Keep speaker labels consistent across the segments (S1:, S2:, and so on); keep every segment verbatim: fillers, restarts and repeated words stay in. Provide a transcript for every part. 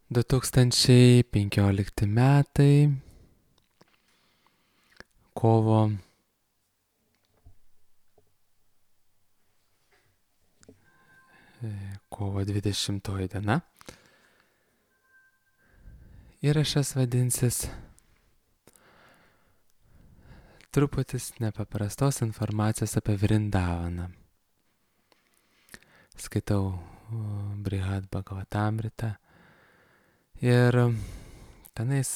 S1: du tūkstančiai penkiolikti metai, kovo, e, kovo dvidešimtoji diena. Įrašas vadinsis truputis nepaprastos informacijos apie Vrindavaną. Skaitau Brihad Bhagavatamritą ir tenais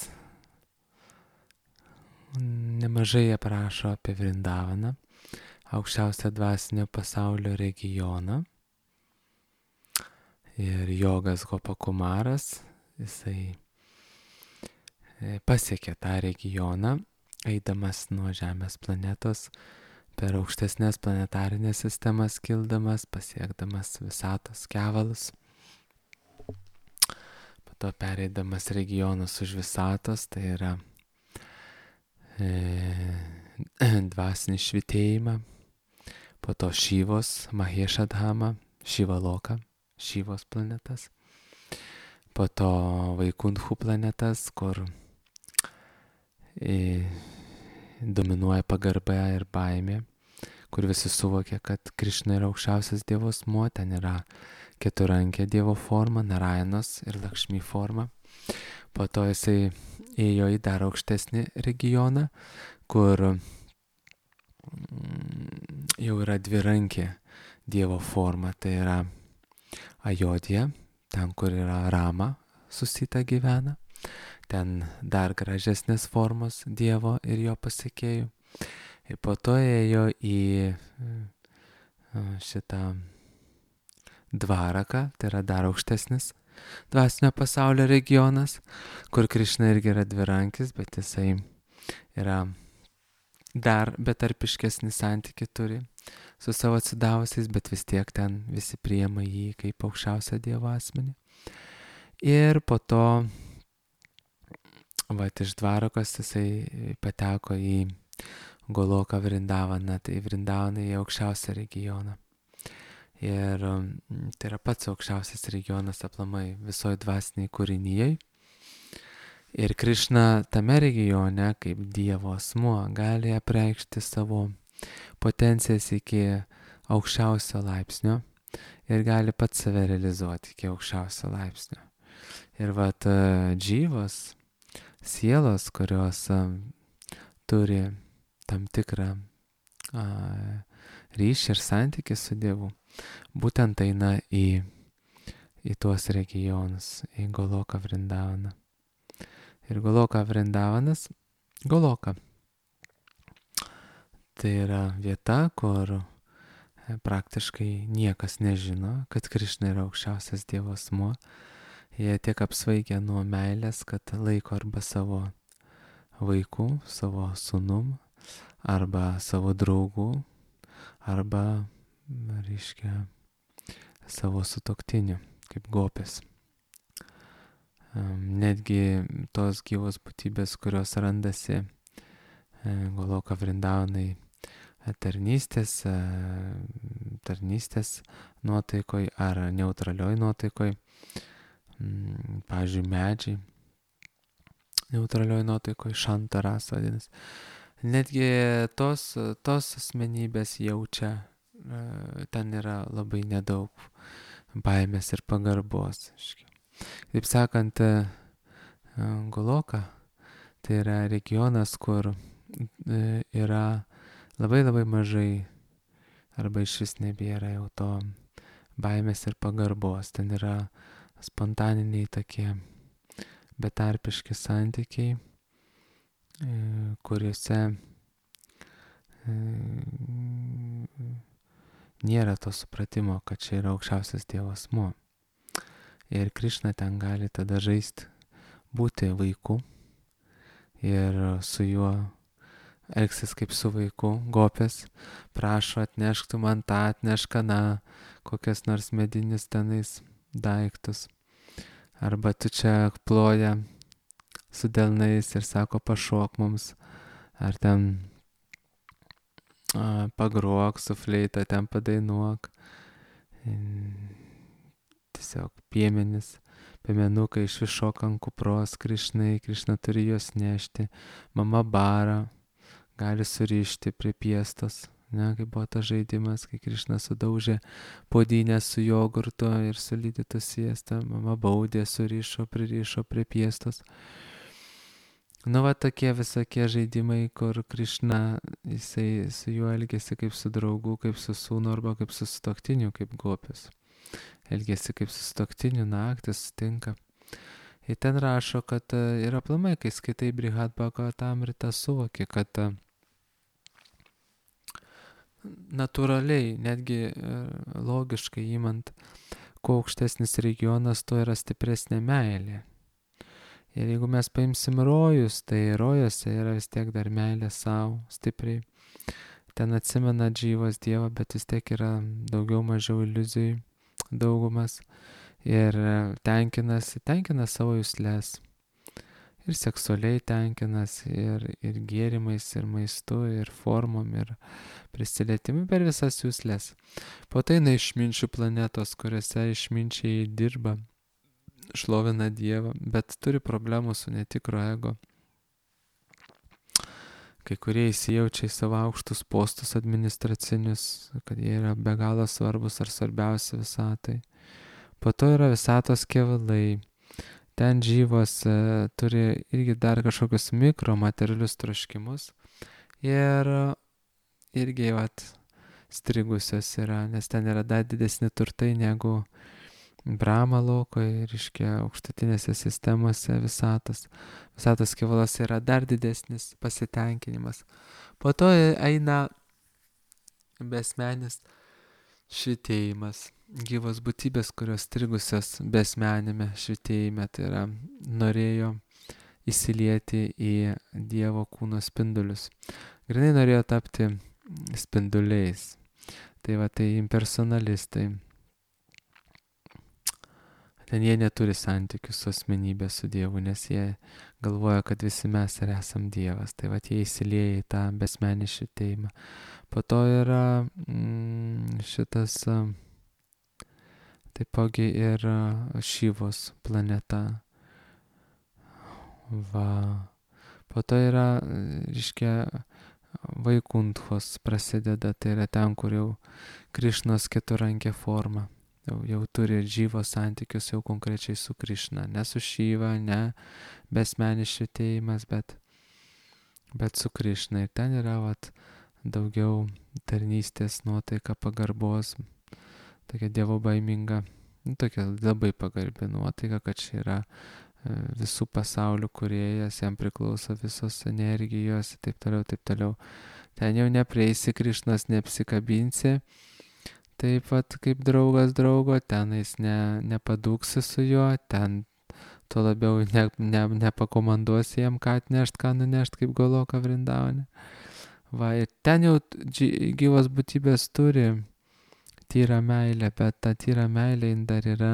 S1: nemažai aprašo apie Vrindavaną, aukščiausią dvasinio pasaulio regioną. Ir jogas Gopakumaras, jisai pasiekė tą regioną, eidamas nuo Žemės planetos, per aukštesnės planetarinės sistemas kildamas, pasiekdamas visatos kevalus. Po to pereidamas regionus už visatos, tai yra e, dvasinį švitėjimą. Po to Šyvos, Mahešadhama, Šivaloka, Šyvos planetas. Po to Vaikunthų planetas, kur e, dominuoja pagarba ir baimė, kur visi suvokia, kad Krišna yra aukščiausias Dievo asmuo, ten yra keturankė Dievo forma, Narayanos ir Lakšmi forma. Po to jisai ėjo į dar aukštesnį regioną, kur jau yra dvirankė Dievo forma, tai yra Ajodija, ten kur yra Rama susita gyvena, ten dar gražesnės formos Dievo ir jo pasekėjų. Ir po to ėjo į šitą Dvaraką, tai yra dar aukštesnis dvasinio pasaulio regionas, kur Krišna irgi yra dvirankis, bet jisai yra dar betarpiškesnį santykį turi su savo atsidavusiais, bet vis tiek ten visi priima jį kaip aukščiausią Dievo asmenį. Ir po to, va, iš Dvarakos jisai pateko į Goloką Vrindavaną, tai Vrindavaną į aukščiausią regioną. Ir tai yra pats aukščiausias regionas aplamai visoje dvasiniai kūrinyjei. Ir Krišna tame regione, kaip Dievo asmuo, gali apreikšti savo potencijas iki aukščiausio laipsnio ir gali pats save realizuoti iki aukščiausio laipsnio. Ir vat džyvos, sielos, kurios a, turi tam tikrą a, ryšį ir santykį su Dievu, būtent eina į, į tuos regionus, į Goloką Vrindavaną. Ir Goloka Vrindavanas, Goloka, tai yra vieta, kur praktiškai niekas nežino, kad Krišna yra aukščiausias Dievo asmuo. Jie tiek apsvaigę nuo meilės, kad laiko arba savo vaikų, savo sūnum, arba savo draugų, arba, reiškia, savo sutuoktinių, kaip gopės. Netgi tos gyvos būtybės, kurios randasi Goloka Vrindavanai tarnystės, tarnystės nuotaikoj ar neutralioj nuotaikoj, pavyzdžiui, medžiai neutralioj nuotaikoj, šantaras vadinasi. Netgi tos, tos asmenybės jaučia, ten yra labai nedaug baimės ir pagarbos. Taip sakant, Goloka tai yra regionas, kur yra labai labai mažai arba iš vis nebėra jau to baimės ir pagarbos. Ten yra spontaniniai tokie betarpiški santykiai, kuriuose nėra to supratimo, kad čia yra aukščiausias Dievo asmuo. Ir Krišna ten gali tada žaisti, būti vaiku ir su juo elgsis kaip su vaiku. Gopės prašo, atnešk tu man tą, atnešk aną, kokias nors medinius tenais daiktus. Arba tu čia ploja su delnais ir sako, pašok mums. Ar ten a, pagruok su fleita, ten padainuok. Tiesiog piemenis, piemenukai iš vis šoka ant kupros, Krišnai, Krišna turi juos nešti, mama bara, gali surišti prie piestos. Ne, kai buvo tas žaidimas, kai Krišna sudaužė puodynę su jogurtu ir sulydytų sviestą, mama baudė, surišo, pririšo prie piestos. Nu, va tokie visokie žaidimai, kur Krišna, jisai su juo elgėsi kaip su draugu, kaip su sūnu arba kaip su sutuoktiniu, kaip gopis. Elgėsi kaip su sutuoktiniu, naktį sutinka. Ir ten rašo, kad ir aplamai, kai skaitai Brihad Bhagavatamritą, suvoki, kad natūraliai, netgi logiškai įmant, kuo aukštesnis regionas, tuo yra stipresnė meilė. Ir jeigu mes paimsim rojus, tai rojose yra vis tiek dar meilė savo stipriai. Ten atsimena džyvas Dievą, bet vis tiek yra daugiau mažiau iliuzijų, daugumas. Ir tenkinasi, tenkina savo juslės. Ir seksualiai tenkinas, ir, ir gėrimais, ir maistu, ir formom, ir prisilietimu per visas juslės. Po tai eina išminčių planetos, kuriuose išminčiai dirba, šlovina Dievą, bet turi problemų su netikro ego. Kai kurie įsijaučia į savo aukštus postus administracinius, kad jie yra be galo svarbus ar svarbiausi visatai. Po to yra visatos kevalai. Ten džyvos e, turi irgi dar kažkokius mikro materialius troškimus ir irgi vat strigusios yra, nes ten yra dar didesni turtai negu Brahma lokoje, reiškia aukštutinėse sistemose visatos. Visatos kevalas yra dar didesnis pasitenkinimas. Po to eina besmenis švitėjimas. Gyvos būtybės, kurios strigusios besmenime švitėjime, tai yra norėjo įsilieti į Dievo kūno spindulius. Grinai norėjo tapti spinduliais. Tai va, tai impersonalistai. Ten jie neturi santykių su asmenybė, su Dievu, nes jie galvoja, kad visi mes ir esam Dievas. Tai va, jie įsilieja į tą besmenį švitėjimą. Po to yra mm, šitas... Taipogi ir Šivos planeta. Va. Po to yra, reiškia, Vaikunthos prasideda, tai yra ten, kur jau Krišnos keturankė forma. Jau, jau turi džyvos santykius jau konkrečiai su Krišna. Ne su Šiva, ne besmenis švitėjimas, bet, bet su Krišna. Ir ten yra vat, daugiau tarnystės, nuotaika, pagarbos. Tokia dievo baiminga, nu, tokia labai pagarbi nuotaika, kad čia yra e, visų pasaulių kūrėjas, jam priklauso visos energijos, taip toliau, taip toliau. Ten jau neprieisi Krišnos, neapsikabinsi, taip pat kaip draugas draugo, tenais ne, nepadūksi su juo, ten tuo labiau ne, ne, nepakomanduosi jam, ką atnešt, ką nunešt, kaip Goloka Vrindavane. Va, ir ten jau gyvos būtybės turi tyra meilė, bet ta tyra meilė dar yra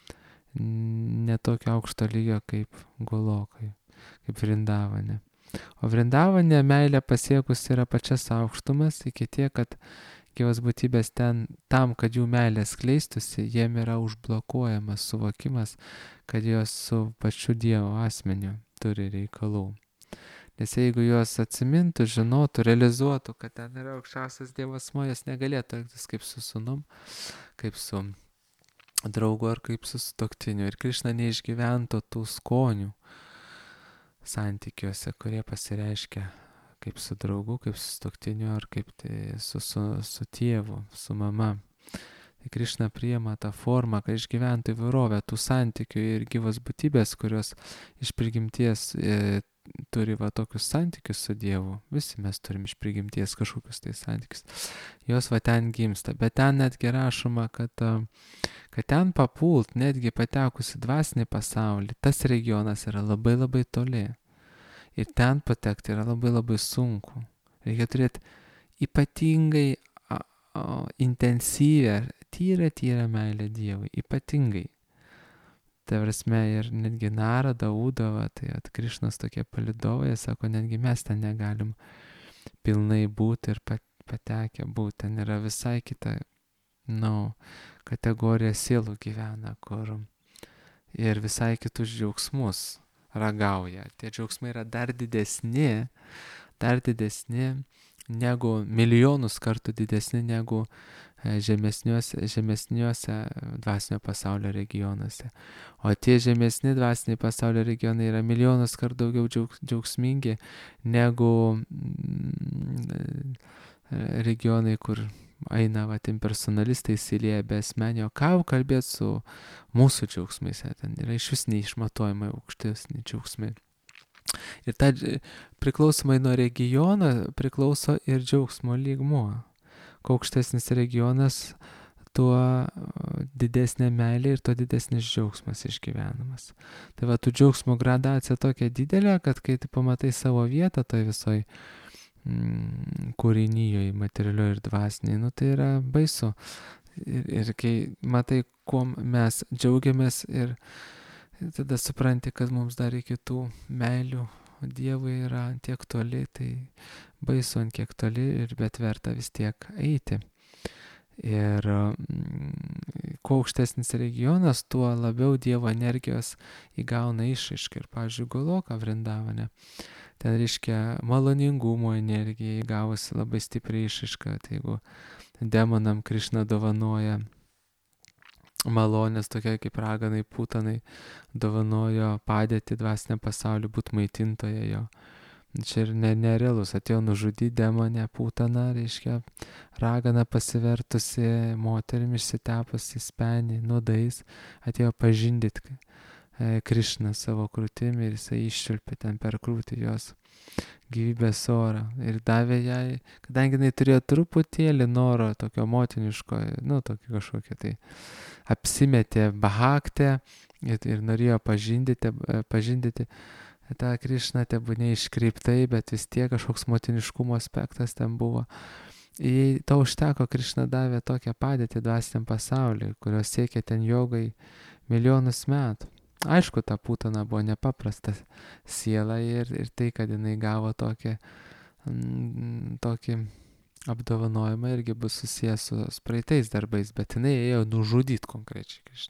S1: netokio aukšto lygio kaip Golokai, kaip Vrindavane. O Vrindavane meilė pasiekus yra pačias aukštumas, iki tiek, kad gyvos būtybės ten, tam, kad jų meilė skleistusi, jiem yra užblokuojamas suvokimas, kad jos su pačiu Dievo asmeniu turi reikalų. Nes jeigu jos atsimintų, žinotų, realizuotų, kad ten yra aukščiausias Dievo asmuo, jos negalėtų elgtis kaip su sūnum, kaip su draugu ar kaip su sutuoktiniu. Ir Krišna neišgyventų tų skonių santykiuose, kurie pasireiškia kaip su draugu, kaip su sutuoktiniu ar kaip tai su, su, su tėvu, su mama. Tai Krišna priima tą formą, kad išgyventų įvairovę tų santykių ir gyvos būtybės, kurios iš prigimties e, turi va tokius santykius su Dievu. Visi mes turim iš prigimties kažkokius tai santykius. Jos va ten gimsta. Bet ten netgi rašoma, kad, kad ten papult, netgi patekus į dvasinį pasaulį, tas regionas yra labai labai toli. Ir ten patekti yra labai labai sunku. Reikia turėti ypatingai a, a, intensyvę, tyrę, tyrę meilę Dievui. Ypatingai. Tai prasme ir netgi Narada, Udava, tai at Krišnos tokie palidovai, sako, netgi mes ten negalim pilnai būti ir patekę būti. Ten yra visai kita, nu, kategorija sielų gyvena, kur ir visai kitus džiaugsmus ragauja. Tie džiaugsmai yra dar didesni, dar didesni negu milijonus kartų didesni negu žemesniuose, žemesniuose dvasinio pasaulio regionuose. O tie žemesni dvasiniai pasaulio regionai yra milijonus kartų daugiau džiaugs, džiaugsmingi negu mm, regionai, kur eina vat, impersonalistai įsilieja be asmenio. Ką kalbėti su mūsų džiaugsmais? Ten yra iš vis neišmatuojamai aukštesni džiaugsmai. Ir ta priklausomai nuo regiono priklauso ir džiaugsmo lygmuo. Kuo aukštesnis regionas, tuo didesnė meilė ir tuo didesnis džiaugsmas išgyvenamas. Tai va, tų džiaugsmo gradacija tokia didelė, kad kai tu pamatai savo vietą toj visoj mm, kūrinyjoje, materialioje ir dvasiniai, nu tai yra baisu. Ir, ir kai matai, kuo mes džiaugiamės ir tada supranti, kad mums dar iki tų meilių Dievui yra tiek toli, tai baisu ant kiek toli, ir bet verta vis tiek eiti. Ir mm, kuo aukštesnis regionas, tuo labiau Dievo energijos įgauna išraišką. Ir, pavyzdžiui, Goloka Vrindavane, ten reiškia maloningumo energija įgavusi labai stipriai išraišką. Tai jeigu demonam Krišna dovanoja malonės, tokia kaip raganai, putanai, dovanojo padėti dvasiniam pasauliu, būt maitintoje jo. Čia ir ne, nerealus, atėjo nužudyti demonę putaną, reiškia, ragana pasivertusi moterim, išsitepusi spenį, nuodais, atėjo pažindyti e, Krišną savo krūtimi ir jisai iščiulpė ten per krūtį jos gyvybės orą ir davė jai, kadangi jinai turėjo truputėlį noro tokio motiniško, nu, tokio kažkokio tai apsimetė bahaktę ir, ir norėjo pažindyti, pažindyti tą Krišną, tebūnė iškreiptai, bet vis tiek kažkoks motiniškumo aspektas ten buvo. Jei to užteko, Krišna davė tokią padėtį dvasiniam pasauliui, kurios siekia ten jogai milijonus metų. Aišku, ta putana buvo nepaprasta siela ir, ir tai, kad jinai gavo tokį, mm, tokį apdovanojimą, irgi bus susijęs su praeitais darbais, bet jinai ėjo nužudyti konkrečiai Krišną.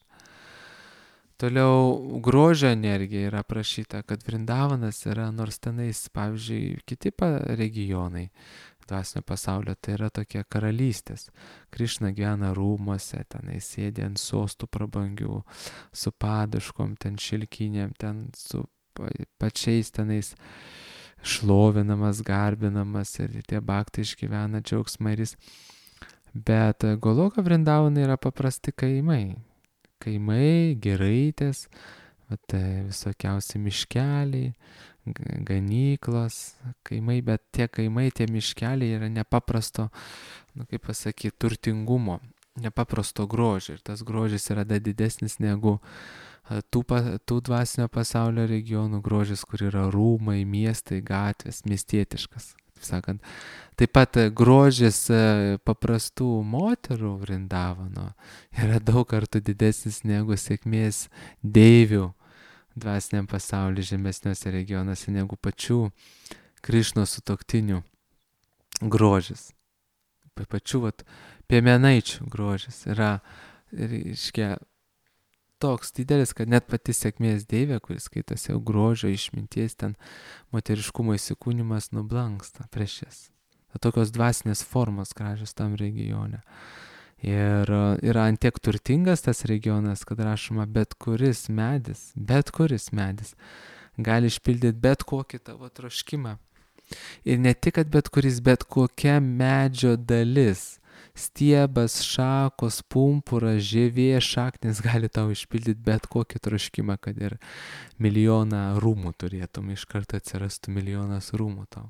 S1: Toliau grožio energija yra aprašyta, kad Vrindavanas yra, nors tenais, pavyzdžiui, kiti regionai dvasinio pasaulio, tai yra tokie karalystės. Krišna gyvena rūmuose, tenai sėdi ant sostų prabangių, su padaškom, ten šilkinėm, ten su pačiais tenais šlovinamas, garbinamas ir tie bhaktai išgyvena džiaugsmą ir jis. Bet Goloka Vrindavanai yra paprasti kaimai. Kaimai, giraitės, vat, visokiausi miškeliai, ganyklos, kaimai, bet tie kaimai, tie miškeliai yra nepaprasto, nu kaip pasakyti, turtingumo, nepaprasto grožio. Ir tas grožis yra dar didesnis negu tų, tų dvasinio pasaulio regionų grožis, kur yra rūmai, miestai, gatvės, miestietiškas. Sakant. Taip pat grožis paprastų moterų Vrindavano yra daug kartų didesnis negu sėkmės deivių dvasiniam pasauliu žemesniuose regionuose, negu pačių Krišnos sutuoktinių grožis. Pačių vat, piemenaičių grožis yra, reiškia, toks didelis, kad net pati sėkmės deivė, kuris skaitosi jau grožio, išminties, ten moteriškumo įsikūnimas nublanksta prieš jas. Tokios dvasinės formos gražios tam regione. Ir yra antiek turtingas tas regionas, kad rašoma, bet kuris medis, bet kuris medis gali išpildyti bet kokį tavo troškimą. Ir ne tik, kad bet kuris, bet kokia medžio dalis, stiebas, šakos, pumpuras, žievė, šaknis gali tau išpildyti bet kokį troškimą, kad ir milijoną rūmų turėtum, iš karto atsirastų milijonas rūmų tau.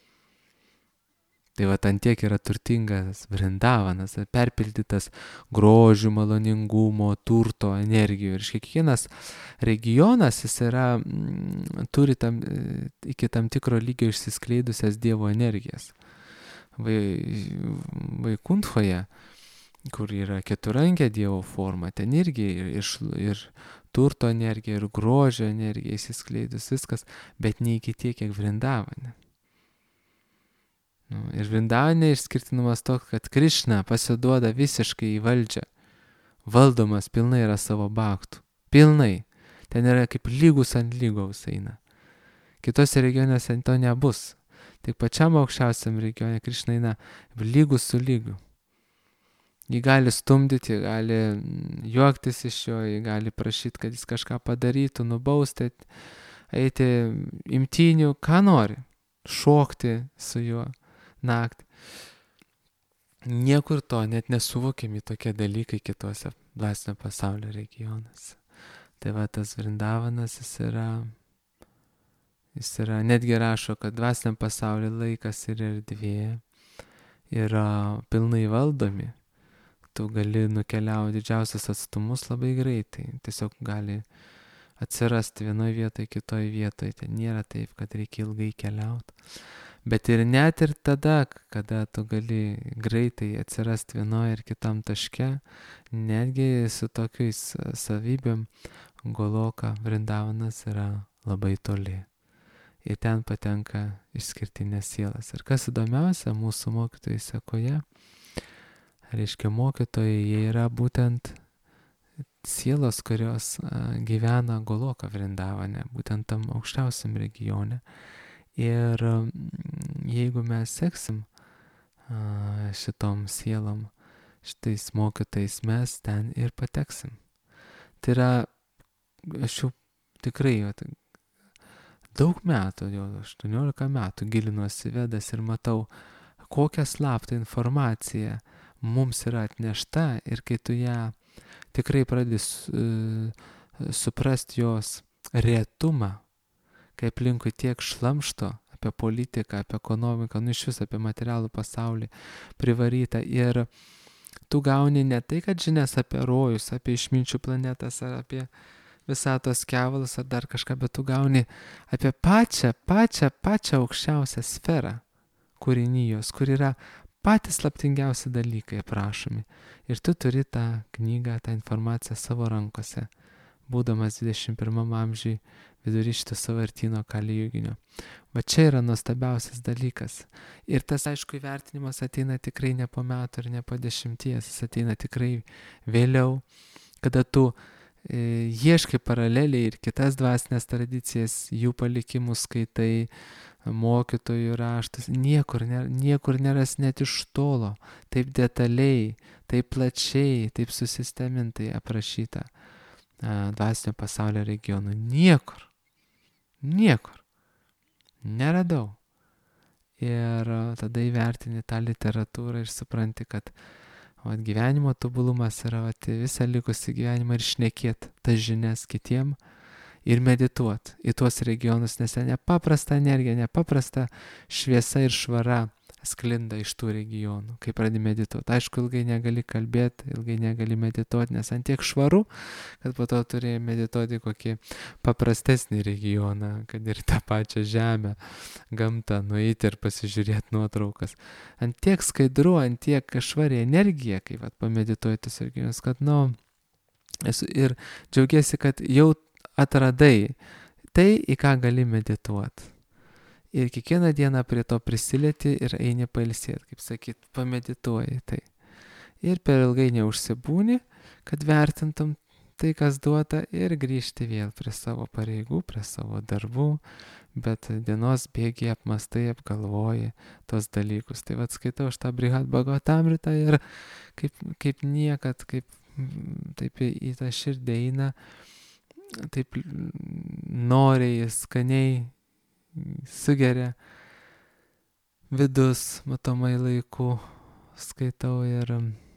S1: Tai va, antiek yra turtingas Vrindavanas, perpildytas grožių, maloningumo, turto, energijų. Ir kiekvienas regionas, jis yra, m, turi tam, iki tam tikro lygio išsiskleidusias Dievo energijas. Vaikunthoje, kur yra keturankė Dievo forma, ten irgi ir, ir, ir turto energija, ir grožio energija įsiskleidus viskas, bet ne iki tiek, kiek Vrindavane. Nu, ir Vrindavane išskirtinumas toks, kad Krišna pasiduoda visiškai į valdžią, valdomas pilnai yra savo bhaktų, pilnai. Ten yra kaip lygus ant lygaus eina. Kitose regionuose to nebus. Tik pačiam aukščiausiam regione Krišna eina lygus su lygiu. Jį gali stumdyti, jį gali juoktis iš jo, jį gali prašyti, kad jis kažką padarytų, nubausti, eiti imtynių, ką nori, šokti su juo naktį. Niekur to net nesuvokiami tokie dalykai kitose dvasinio pasaulio regionuose. Tai va tas Vrindavanas, jis yra, jis yra, netgi rašo, kad dvasiniam pasaulio laikas ir erdvė yra pilnai valdomi. Tu gali nukeliauti didžiausias atstumus labai greitai. Tiesiog gali atsirasti vienoje vietoje, kitoje vietoje. Tai nėra taip, kad reikia ilgai keliauti. Bet ir net ir tada, kada tu gali greitai atsirasti vienoje ir kitam taške, netgi su tokiais savybėm Goloka Vrindavanas yra labai toli. Ir ten patenka išskirtinės sielas. Ir kas įdomiausia, mūsų mokytojai sekoje, reiškia mokytojai, jie yra būtent sielos, kurios gyvena Goloka Vrindavane, būtent tam aukščiausiam regione. Ir jeigu mes seksim šitom sielom, šitais mokytais, mes ten ir pateksim. Tai yra, aš jau tikrai jau, daug metų, jau aštuoniolika metų gilinuosi Vedas ir matau, kokią slaptą informaciją mums yra atnešta ir kai tu ją tikrai pradedi uh, suprasti jos retumą, kai aplinkui tiek šlamšto apie politiką, apie ekonomiką, nu iš vis apie materialų pasaulį privaryta ir tu gauni ne tai, kad žinias apie rojus, apie išminčių planetas ar apie visatos kevalus ar dar kažką, bet tu gauni apie pačią, pačią, pačią aukščiausią sferą kūrinijos, kur yra patys slaptingiausi dalykai aprašomi. Ir tu turi tą knygą, tą informaciją savo rankose, būdamas dvidešimt pirmam amžiui vidury šito sąvartyno Kali Juginio. Va čia yra nuostabiausias dalykas. Ir tas, aišku, įvertinimas ateina tikrai ne po metų ir ne po dešimties, jis ateina tikrai vėliau, kada tu e, ieškai paraleliai ir kitas dvasinės tradicijas, jų palikimus skaitai, mokytojų raštus, niekur, nėra, niekur neras net iš tolo, taip detaliai, taip plačiai, taip susistemintai aprašyta a, dvasinio pasaulio regionų. Niekur, niekur, neradau. Ir a, tada įvertini tą literatūrą ir supranti, kad o, gyvenimo tobulumas yra o, visą likusį gyvenimą ir šnekėt tas žinias kitiem, ir medituot į tuos regionus, nes nepaprasta energija, nepaprasta šviesa ir švara sklinda iš tų regionų, kai pradedi medituoti. Aišku, ilgai negali kalbėti, ilgai negali medituoti, nes ant tiek švaru, kad po to turi medituoti kokį paprastesnį regioną, kad ir tą pačią žemę, gamtą nueiti ir pasižiūrėti nuotraukas. Ant tiek skaidru, ant tiek švari energija, kai vat, pamedituoji tos regionus, kad, nu, esu ir džiaugiasi, kad jau atradai tai, į ką gali medituoti. Ir kiekvieną dieną prie to prisilieti ir eini pailsėti, kaip sakyt, pamedituoji tai. Ir per ilgai neužsibūni, kad vertintum tai, kas duota ir grįžti vėl prie savo pareigų, prie savo darbų, bet dienos bėgiai apmastai, apgalvoji tos dalykus. Tai vad skaitau aš tą Brihad Bhagavatamritą ir kaip, kaip niekad, kaip taip į tą širdį eina, taip noriai, skaniai sugeria vidus, matomai laiku skaitau ir,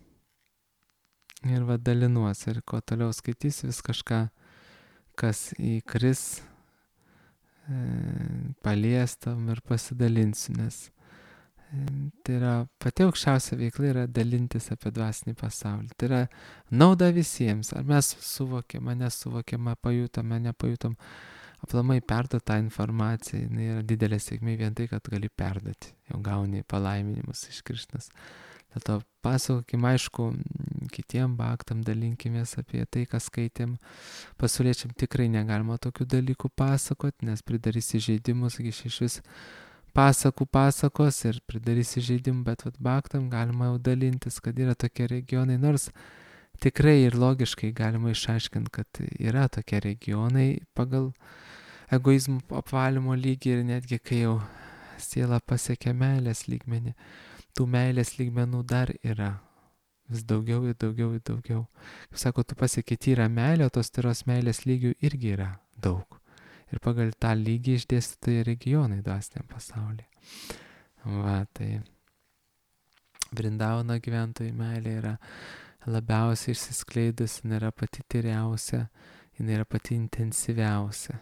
S1: ir va dalinuosi. Ir kuo toliau skaitysiu, vis kažką, kas įkris, e, paliestam ir pasidalinsiu, nes tai yra pati aukščiausia veikla yra dalintis apie dvasinį pasaulį. Tai yra nauda visiems. Ar mes suvokėme, nesuvokėme, pajutome, nepajutom. Aplamai perduoti tą informaciją. Jis yra didelė sėkmė vien tai, kad gali perduoti. Jau gauni palaiminimus iš Krišnos. Dėl to pasakokim, aišku, kitiem baktam dalinkimės apie tai, ką skaitėm. Pasauliečiam tikrai negalima tokių dalykų pasakoti, nes pridarys įžeidimus, iš vis pasakų pasakos ir pridarys įžeidimų, bet vat baktam galima jau dalintis, kad yra tokie regionai, nors tikrai ir logiškai galima išaiškinti, kad yra tokie regionai pagal egoizmo apvalymo lygį ir netgi kai jau siela pasiekia meilės lygmenį, tų meilės lygmenų dar yra vis daugiau ir daugiau ir daugiau. Kaip sako, tu pasieki tyrą meilę, o tos tyros meilės lygių irgi yra daug. Ir pagal tą lygį išdėstytai regionai dvasiniam pasaulyje. Va, tai Vrindavano gyventojų meilė yra labiausiai išsiskleidusi, jinai yra pati tyriausia, jinai yra pati intensyviausia.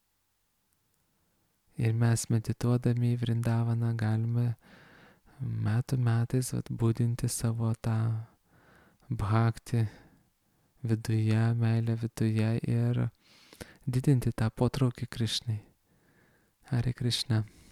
S1: Ir mes medituodami į Vrindavaną galime metų metais atbūdinti savo tą bhakti viduje, meilę viduje ir didinti tą potraukį Krišnai. Hare Krishna.